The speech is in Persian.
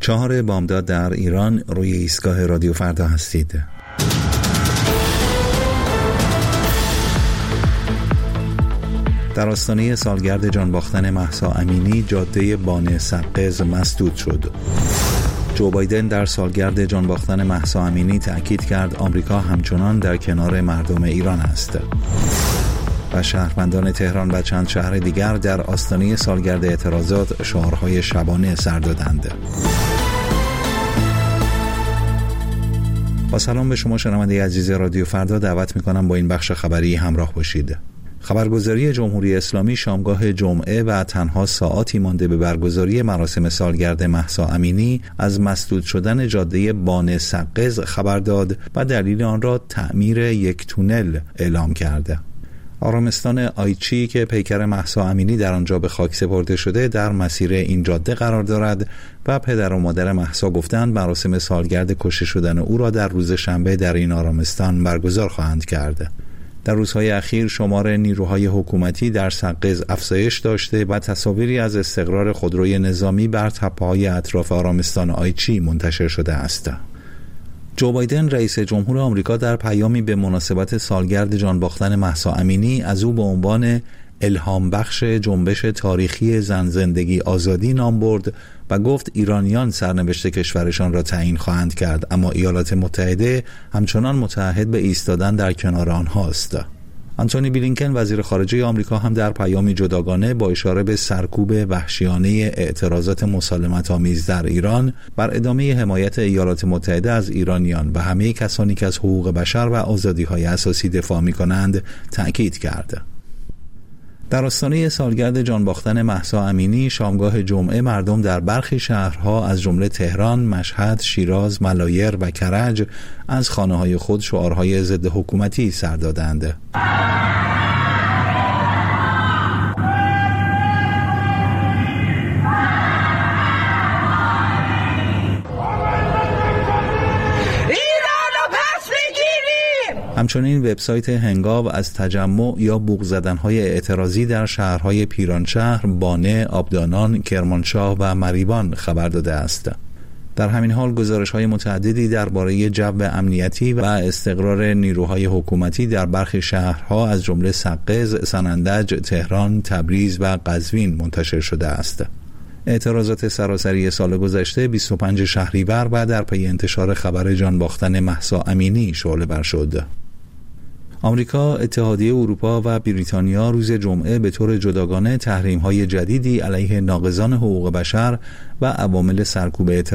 4 بامداد در ایران روی ایستگاه رادیو فردا هستید. در آستانه سالگرد جان باختن مهسا امینی، جاده بانه سقز مسدود شد. جو بایدن در سالگرد جان باختن مهسا امینی تأکید کرد آمریکا همچنان در کنار مردم ایران است. و شهروندان تهران و چند شهر دیگر در آستانه سالگرد اعتراضات شعارهای شبانه سر دادند. با سلام به شما شنونده عزیز رادیو فردا، دعوت می‌کنم با این بخش خبری همراه باشید. خبرگزاری جمهوری اسلامی شامگاه جمعه و تنها ساعاتی مانده به برگزاری مراسم سالگرد مهسا امینی از مسدود شدن جاده بانه سقز خبر داد و دلیل آن را تعمیر یک تونل اعلام کرده. آرامستان آیچی که پیکر مهسا امینی در آنجا به خاک سپرده شده در مسیر این جاده قرار دارد و پدر و مادر مهسا گفتند مراسم سالگرد کشته شدن او را در روز شنبه در این آرامستان برگزار خواهند کرد. در روزهای اخیر شمار نیروهای حکومتی در سقز افزایش داشته و تصاویری از استقرار خودروی نظامی بر تپه‌های اطراف آرامستان آیچی منتشر شده است. جو بایدن رئیس جمهور آمریکا در پیامی به مناسبت سالگرد جان باختن مهسا امینی از او به عنوان الهام بخش جنبش تاریخی زن زندگی آزادی نام برد و گفت ایرانیان سرنوشت کشورشان را تعیین خواهند کرد، اما ایالات متحده همچنان متعهد به ایستادن در کنار آنهاست. آنتونی بلینکن وزیر خارجه آمریکا هم در پیامی جداگانه با اشاره به سرکوب وحشیانه اعتراضات مسالمت‌آمیز در ایران بر ادامه حمایت ایالات متحده از ایرانیان و همه کسانی که از حقوق بشر و آزادی‌های اساسی دفاع می‌کنند تأکید کرد. در آستانه سالگرد جان باختن مهسا امینی شامگاه جمعه مردم در برخی شهرها از جمله تهران، مشهد، شیراز، ملایر و کرج از خانه‌های خود شعارهای ضد حکومتی سر دادند. همچنین وبسایت هنگاو از تجمع یا بوق زدن‌های اعتراضی در شهرهای پیرانشهر، بانه، آبدانان، کرمانشاه و مریوان خبر داده است. در همین حال گزارش‌های متعددی درباره جو امنیتی و استقرار نیروهای حکومتی در برخی شهرها از جمله سقز، سنندج، تهران، تبریز و قزوین منتشر شده است. اعتراضات سراسری سال گذشته 25 شهریور و در پی انتشار خبر جان باختن مهسا امینی شعله‌ور شد. آمریکا، اتحادیه اروپا و بریتانیا روز جمعه به طور جداگانه تحریم‌های جدیدی علیه ناقضان حقوق بشر و عوامل سرکوب